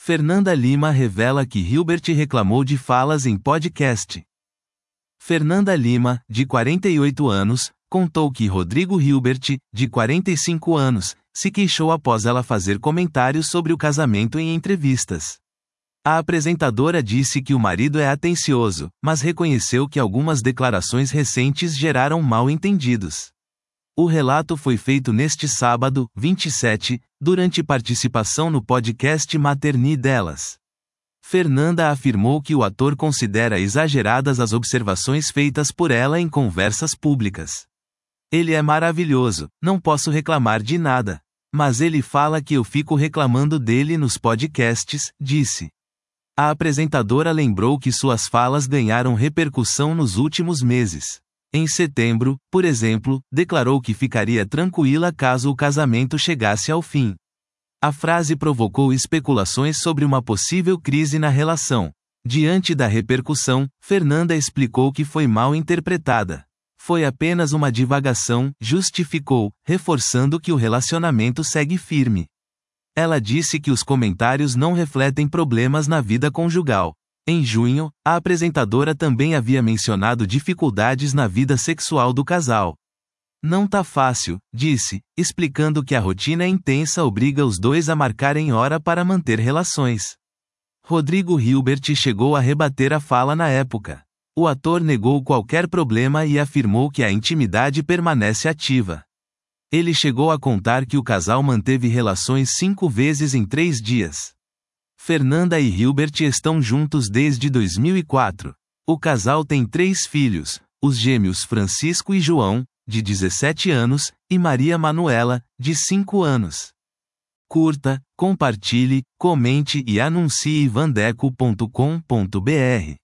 Fernanda Lima revela que Hilbert reclamou de falas em podcast. Fernanda Lima, de 48 anos, contou que Rodrigo Hilbert, de 45 anos, se queixou após ela fazer comentários sobre o casamento em entrevistas. A apresentadora disse que o marido é atencioso, mas reconheceu que algumas declarações recentes geraram mal-entendidos. O relato foi feito neste sábado, 27, durante participação no podcast Materni delas. Fernanda afirmou que o ator considera exageradas as observações feitas por ela em conversas públicas. Ele é maravilhoso, não posso reclamar de nada. Mas ele fala que eu fico reclamando dele nos podcasts, disse. A apresentadora lembrou que suas falas ganharam repercussão nos últimos meses. Em setembro, por exemplo, declarou que ficaria tranquila caso o casamento chegasse ao fim. A frase provocou especulações sobre uma possível crise na relação. Diante da repercussão, Fernanda explicou que foi mal interpretada. Foi apenas uma divagação, justificou, reforçando que o relacionamento segue firme. Ela disse que os comentários não refletem problemas na vida conjugal. Em junho, a apresentadora também havia mencionado dificuldades na vida sexual do casal. Não tá fácil, disse, explicando que a rotina intensa obriga os dois a marcarem hora para manter relações. Rodrigo Hilbert chegou a rebater a fala na época. O ator negou qualquer problema e afirmou que a intimidade permanece ativa. Ele chegou a contar que o casal manteve relações 5 vezes em 3 dias. Fernanda e Hilbert estão juntos desde 2004. O casal tem 3 filhos, os gêmeos Francisco e João, de 17 anos, e Maria Manuela, de 5 anos. Curta, compartilhe, comente e anuncie vandeco.com.br.